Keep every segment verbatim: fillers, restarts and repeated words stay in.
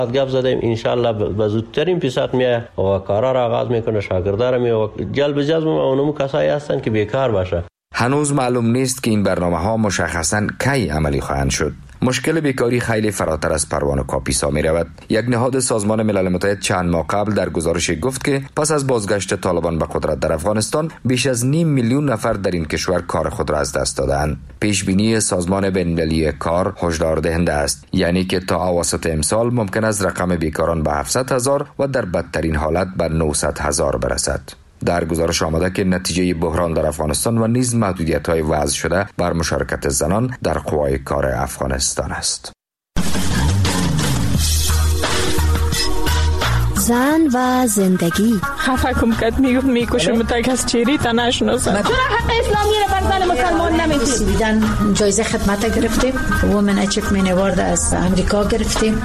گپ زدیم ان شاء الله به زودترین فرصت میاد و کارا را آغاز میکنه، شاگردا را می و جلب جذب اونم کسایی هستن که بیکار باشه. هنوز معلوم نیست که این برنامه‌ها مشخصاً کی عملی خواهند شد. مشکل بیکاری خیلی فراتر از پروانه کاپیسا می رود. یک نهاد سازمان ملل متحد چند ماه قبل در گزارشی گفت که پس از بازگشت طالبان به قدرت در افغانستان بیش از نیم میلیون نفر در این کشور کار خود را از دست دادند. پیش بینی سازمان بین‌المللی کار هشدار دهنده است، یعنی که تا اواسط امسال ممکن است رقم بیکاران به هفتصد هزار و در بدترین حالت به نهصد هزار برسد. در گزارش آمده که نتیجه بحران در افغانستان و نیز محدودیت‌های وضع شده بر مشارکت زنان در قوای کار افغانستان است. زن و زندگی. خفه کم کت میگفت میکشم تا کس چیری تا نشناسم. چرا حق اسلامی رو بر زن مسلمان نمیدید؟ دیدن جایزه خدمت گرفتیم، وومن اچیومنت اوارد از امریکا گرفتیم.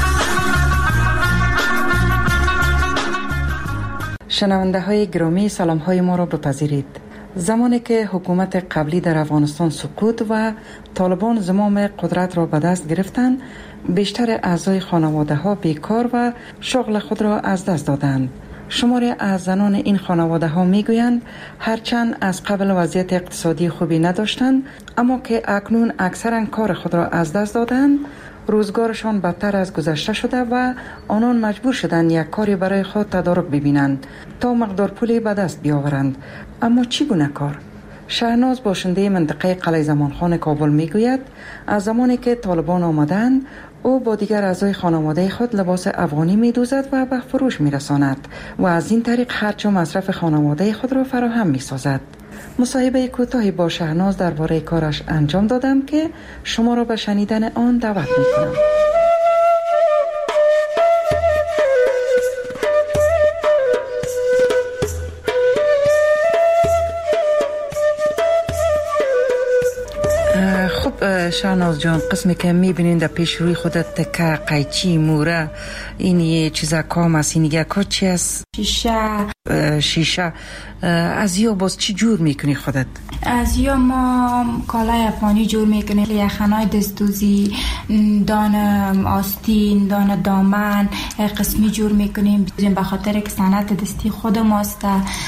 شنونده های گرامی، سلام های ما را بپذیرید. زمانی که حکومت قبلی در افغانستان سقوط و طالبان زمام قدرت را به دست گرفتند، بیشتر اعضای خانواده ها بیکار و شغل خود را از دست دادند. شماری از زنان این خانواده ها می گویند هرچند از قبل وضعیت اقتصادی خوبی نداشتند، اما که اکنون اکثرا کار خود را از دست دادند، روزگارشان بدتر از گذشته شده و آنان مجبور شدند یک کاری برای خود تدارک ببینند تا مقدار پولی به دست بیاورند. اما چگونه کار؟ شهناز باشنده منطقه قلعه زمانخان کابل میگوید از زمانی که طالبان آمدند او با دیگر اعضای خانواده خود لباس افغانی می‌دوزد و به فروش می‌رساند و از این طریق خرج و مصرف خانواده خود را فراهم می‌سازد. مصاحبه کوتاهی با شهناز درباره کارش انجام دادم که شما را به شنیدن آن دعوت می‌کنم. خب شهناز جان، قسمی که میبینین در پیش روی خودت تکه، قیچی، موره، این یه چیزا کام است، این یه کا چی است؟ شیشه. شیشه. از یا باز چی جور میکنی خودت؟ از یا ما کالای افغانی جور میکنیم، یخنای دستوزی، دان آستین، دان دامن قسمی جور میکنیم به خاطر که صنعت دستی خود ماست،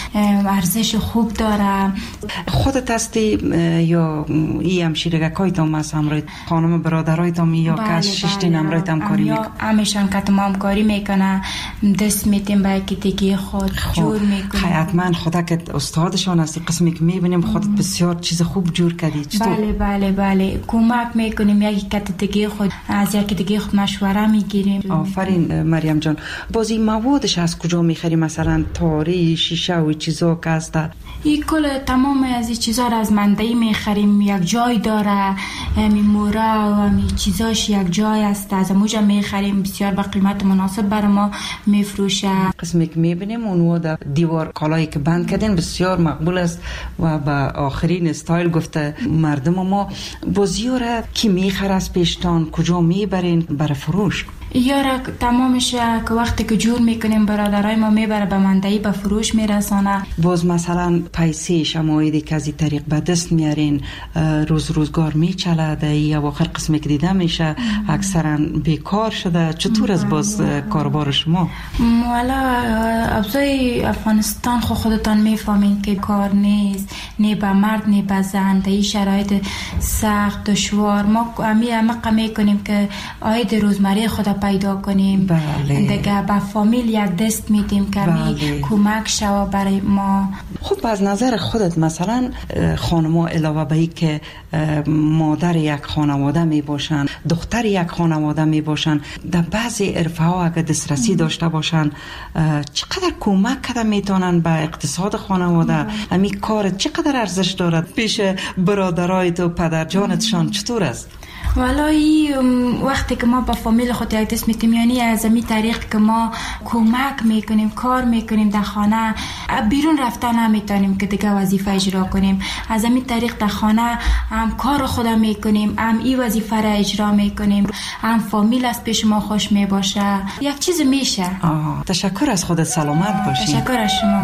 ارزش خوب داره. خودت هستی یا ای همشیرگکای تام هست همراهت؟ خانم برادرای تام یا کس ششتین همراهت همکاری میکنه؟ همیشان که ما همکاری میکنه، دست میتیم به کتگی خود جور میکنیم. حتما خدا که استادشان هستی، قسمی که میبینیم خودت بسیار چیز خوب جور کردی. بله بله بله کمک میکنیم، یکی کتگی خود از یکی دیگه خود مشوره میگیریم. آفرین مریم جان. بازی موادش از کجا میخری؟ مثلا تاری، شیشه و چیزا که هست؟ این کل تمام از این چیزا را از منده میخریم، یک جای داره، می موره و می چیزاش یک جای است، از موجا میخریم، بسیار با قیمت مناسب بر ما میفروشه. قسمی که میبینیم اونو در دیوار کالایی که بند کردین بسیار مقبول است و به آخرین استایل گفته مردم ما. بازیو را کی میخره از پیشتان؟ کجا میبرین برای فروش؟ یارا تمامش که وقتی که جور میکنیم برادرای ما میبره به مندهی به فروش میرسانه. باز مثلا پیسه شمایدی که از این طریق به دست میارین روز روزگار میچلده یا آخر قسمی که دیده میشه اکثرا بیکار شده، چطور از باز کاربار شما؟ والا ابزای افغانستان خود خودتان میفهمین که کار نیست، نه به مرد نه به زن، در این شرایط سخت دشوار ما امی امق میکنیم که آید روزمره خود پیدا کنیم. بله. دیگه با فامیل یک دست میدیم که بله. کمک شوا برای ما. خب از نظر خودت مثلا خانم‌ها علاوه به این که مادر یک خانواده می باشن، دختر یک خانواده می باشن، در بعضی عرفه ها اگر دسترسی داشته باشن چقدر کمک کرده میتونن به اقتصاد خانواده؟ همین کار چقدر ارزش دارد پیش برادرایت و پدر جانتشان؟ چطور است؟ والله وقتی که ما با فامیل خود یک دست میتیم، یعنی از این طریق که ما کمک میکنیم، کار میکنیم در خانه، بیرون رفتن نمیتونیم که دیگه وظیفه اجرا کنیم، از این طریق در خانه هم کار خود میکنیم، هم این وظیفه را اجرا میکنیم، هم فامیل از پیش ما خوش میباشه، یک چیز میشه. آه. تشکر از خودت، سلامت باشی. تشکر از شما.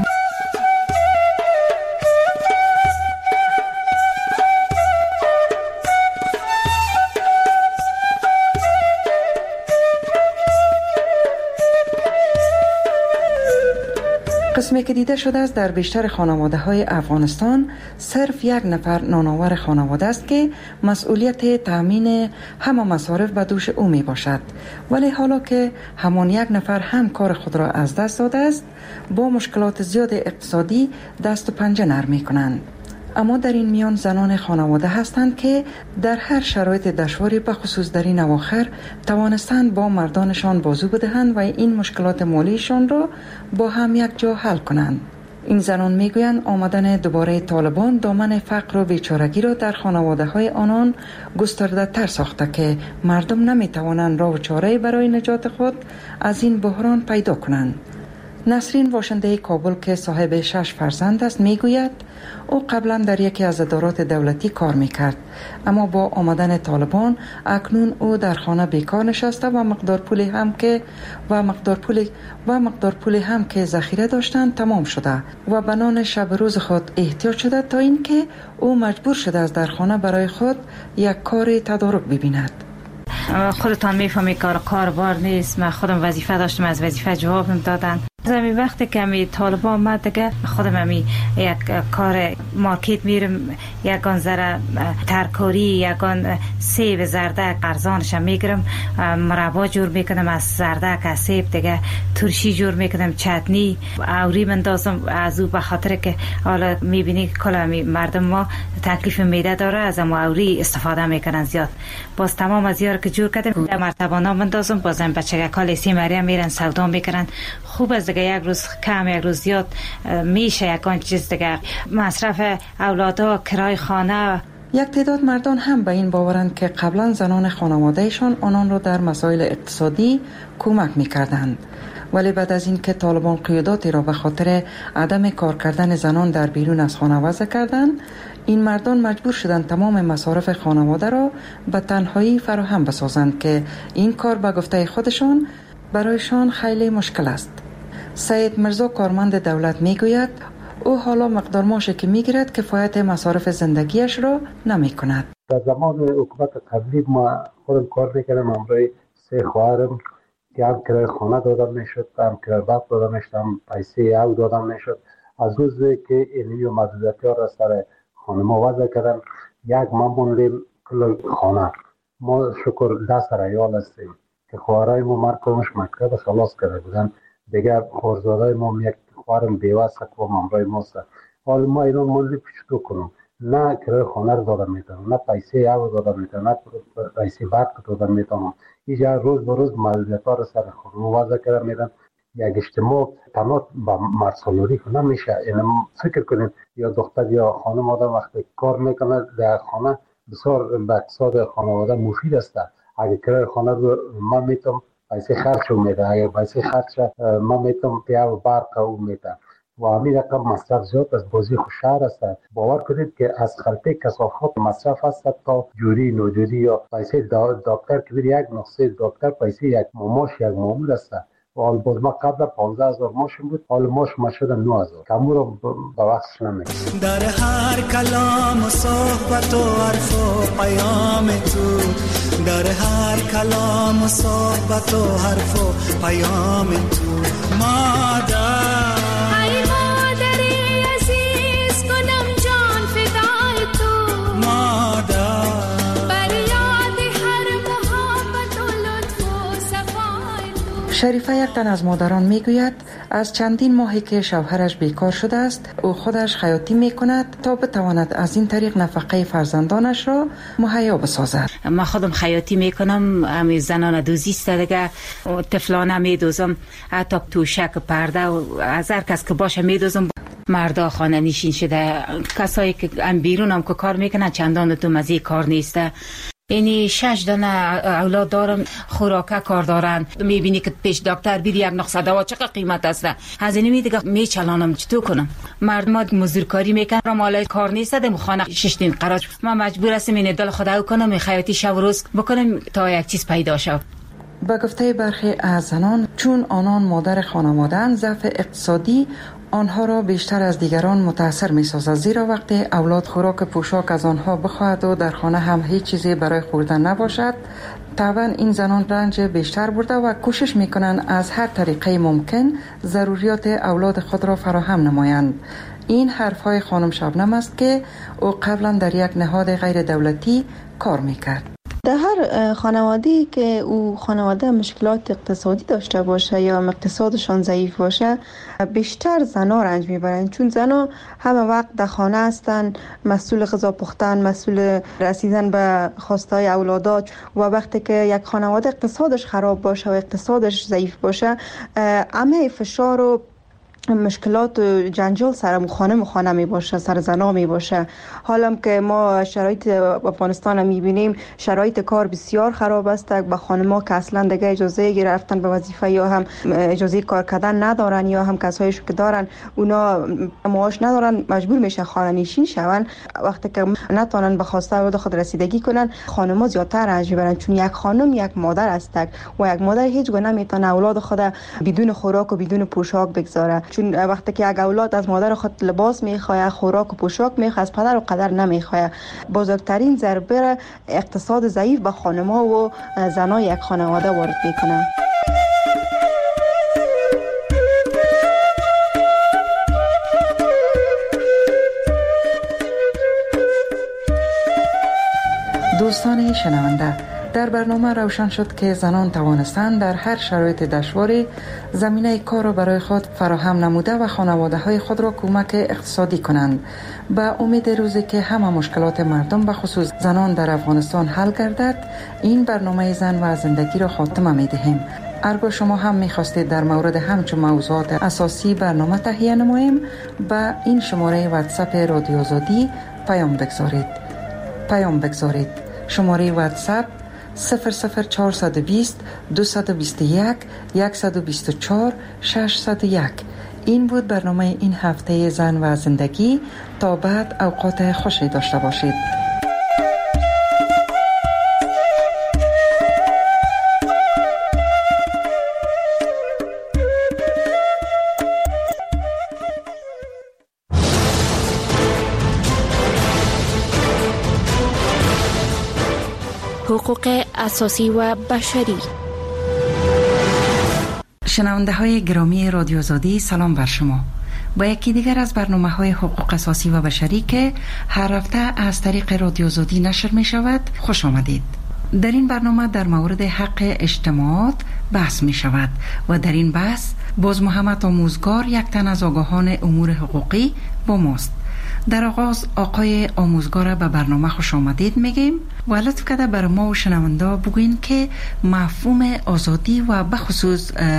قسمی که دیده شده است در بیشتر خانواده های افغانستان صرف یک نفر نانآور خانواده است که مسئولیت تامین همه مصارف به دوش او می باشد، ولی حالا که همان یک نفر هم کار خود را از دست داده است با مشکلات زیاد اقتصادی دست و پنجه نرم می کنند. اما در این میان زنان خانواده هستند که در هر شرایط دشواری به خصوص در این اواخر توانستند با مردانشان بازو بدهند و این مشکلات مالیشان را با هم یک جا حل کنند. این زنان میگویند آمدن دوباره طالبان دامن فقر و بیچارگی را در خانواده های آنان گسترده تر ساخته که مردم نمی توانند راه و چاره برای نجات خود از این بحران پیدا کنند. نسرین باشنده کابل که صاحب شش فرزند است میگوید او قبلا در یکی از ادارات دولتی کار میکرد، اما با آمدن طالبان اکنون او در خانه بیکار نشسته و مقدار پولی هم که و مقدار پولی و مقدار پولی هم که ذخیره داشتند تمام شده و به نان شب روز خود احتیاج شده تا اینکه او مجبور شده است در خانه برای خود یک کار تدارک ببیند. خودتان میفهمی کار کاربار نیست. من خودم وظیفه داشتم، از وظیفه جواب دادن. زمین وقتی که می طالبان آمد دیگه خودم می یک کار مارکت میرم، یگان ذره ترکاری، یگان سیب زردک ارزانش میگیرم، مربا جور میکنم از زردک، از سیب دیگه ترشی جور میکنم، چتنی اوری مندازم از او، به خاطر که حالا میبینی کلا مردم ما تکلیف معده داره، از ما اوری استفاده میکنن زیاد. باز تمام از یار که جور کردم در مرتبانا مندازم، بازم بچه کال سی مریم میرن سودا میکنن. خوب از دیگه یک روز کم یک روز زیاد میشه یکان چیز دیگه مصرف اولادا، کرای خانه. یک تعداد مردان هم به این باورند که قبلا زنان خانوادهشان آنان را در مسائل اقتصادی کمک میکردند، ولی بعد از این که طالبان قیاداتی را به خاطر عدم کار کردن زنان در بیرون از خانه وضع کردند، این مردان مجبور شدند تمام مصارف خانواده را به تنهایی فراهم بسازند که این کار به گفته خودشان برایشان خیلی مشکل است. سید مرزا کارمند دولت میگوید او حالا مقدار معاشی که میگیرد کفایت مصارف زندگیش را نمی کند. در زمان حکومت قبلی ما خودم کار میکردم، همراه سه خواهرم که هم کرای خانه دادم میشد، هم کرای برق دادم میشد، هم پیسه او دادم میشد. از روزی که اینمی و محدودیتی ها را سر خانه ما وضع کردن، یک ما موندیم کل خانه. ما شکر دست ریال هستیم که خواهرای ما مرکمش مکتب خلاص کرده بودن، دیگر خورزادای ما یک خواهرم بیوسته که با ممرای ماست. حال ما ایران موندیم چطور کنم؟ نه کرای خانه رو دادم میتونم، نه پیسه او دادم میتونم، نه پیسه برق دادم میتونم. اینجا روز به روز محدودیت ها رو سر خانه وضع کرده میدن. یک اجتماع تنها با مرسالوری که نمیشه. این فکر کنید یا دختر یا خانم آدم وقتی کار میکنه در خانه بسیار به اقتصاد خانواده مفید است. اگه کرای خانه رو من میتونم پیسه خرچ میده، اگر پیسه خرچ من میتونم پیاو برق او میده و همین رقم مصرف زیاد از بازی خوشحال است. باور کنید که از خلطه کثافات مصرف است تا جوری نوجوری یا پیسه دکتر که بیر یک نقصه دکتر پیسه یک ماماش یک مامور است. و حال باز ما قبل پانزده هزار ماشین بود، حال ماش ما شده نه هزار. کمو رو به وقتش نمیگه. در هر کلام و صحبت و حرف و پیام تو، در هر کلام و صحبت و حرف و پیام تو مادر، ای مادری عزیز کنم جان فدای تو مادر، بر یاد هر محبت و لطف و صفای تو. شریفه یک تن از مادران میگوید از چندین ماهی که شوهرش بیکار شده است او خودش خیاطی میکند تا بتواند از این طریق نفقه فرزندانش را مهیا بسازد. من خودم خیاطی میکنم، همین زنان دوزی است دیگه، طفلانه میدوزم، حتی توشک پرده و از هر کس که باشه میدوزم. مردا خانه نشین شده، کسایی که هم بیرون هم که کار میکنن چندان تو مزه کار نیسته. اینی شش دانه اولاد دارم، خوراکه کار دارن، میبینی که پیش دکتر بیدی یک نقصه دوا چقدر قیمت است. از اینی میدیگه میچلانم چطور کنم؟ مردم مزدورکاری میکنن، مالای کار نیست، دم خانه شش دین قرار. من مجبور هستم این دل خدا کنم، این خیاطی شب روز بکنم تا یک چیز پیدا شد. به گفته برخی از زنان چون آنان مادر خانواده‌اند، ضعف اقتصادی آنها را بیشتر از دیگران متاثر می سازد، زیرا وقتی اولاد خوراک پوشاک از آنها بخواهد و در خانه هم هیچ چیزی برای خوردن نباشد، طبعا این زنان رنج بیشتر برده و کوشش می کنند از هر طریقه ممکن ضروریات اولاد خود را فراهم نمایند. این حرفهای خانم شبنم است که او قبلا در یک نهاد غیر دولتی کار میکرد. در هر خانواده‌ای که او خانواده مشکلات اقتصادی داشته باشه یا اقتصادشان ضعیف باشه، بیشتر زنها رنج میبرند، چون زنها همه وقت در خانه هستن، مسئول غذا پختن، مسئول رسیدن به خواستهای اولادات. و وقتی که یک خانواده اقتصادش خراب باشه و اقتصادش ضعیف باشه، همه فشار و مشکلات و جنجال سر خانه خانه می باشه، سر زنا می باشه. حالا که ما شرایط افغانستان می بینیم، شرایط کار بسیار خراب است. با خانم‌ها که اصلا دیگه اجازه گرفتن به وظیفه یا هم اجازه کار کردن ندارن، یا هم کسایش که دارن اونا معاش ندارن، مجبور میشن خانه نشین شون. وقتی که نتونن به خواسته اولاد خود رسیدگی کنن، خانم‌ها زیادتر رنج میبرن، چون یک خانم یک مادر است و یک مادر هیچ گونه نمیتونه اولاد خود بدون خوراک و بدون پوشاک بگذاره. چون وقتی که یک اولاد از مادر خود لباس میخواد، خوراک و پوشاک میخواد، از پدر و قدر نمیخواد. بزرگترین ضربه اقتصاد ضعیف به خانم‌ها و زنای یک خانواده وارد میکنه. دوستان شنونده، در برنامه روشن شد که زنان توانستند در هر شرایط دشواری زمینه کار را برای خود فراهم نموده و خانواده های خود را کمک اقتصادی کنند. به امید روزی که همه مشکلات مردم به خصوص زنان در افغانستان حل گردد، این برنامه زن و زندگی را خاتمه می دهیم. اگر شما هم می خواستید در مورد همچون موضوعات اساسی برنامه تهیه نماییم، به این شماره واتساپ رادیو آزادی پیام بگذارید. پیام بگذارید. شماره واتساپ صفر صفر چهارصد و بیست دویست و بیست و یک صد و بیست و چهار ششصد و یک. این بود برنامه این هفته زن و زندگی. تا بعد اوقات خوشی داشته باشید. حقوق اساسی و بشری. شنونده های گرامی رادیو آزادی، سلام بر شما. با یکی دیگر از برنامه های حقوق اساسی و بشری که هر هفته از طریق رادیو آزادی نشر می شود خوش آمدید. در این برنامه در مورد حق اجتماعات بحث می شود و در این بحث باز محمد آموزگار، یک تن از آگاهان امور حقوقی با ماست. در آغاز آقای آموزگار به برنامه خوش آمدید میگیم و لطف کرده بر ما و شنونده بگوین که مفهوم آزادی و بخصوص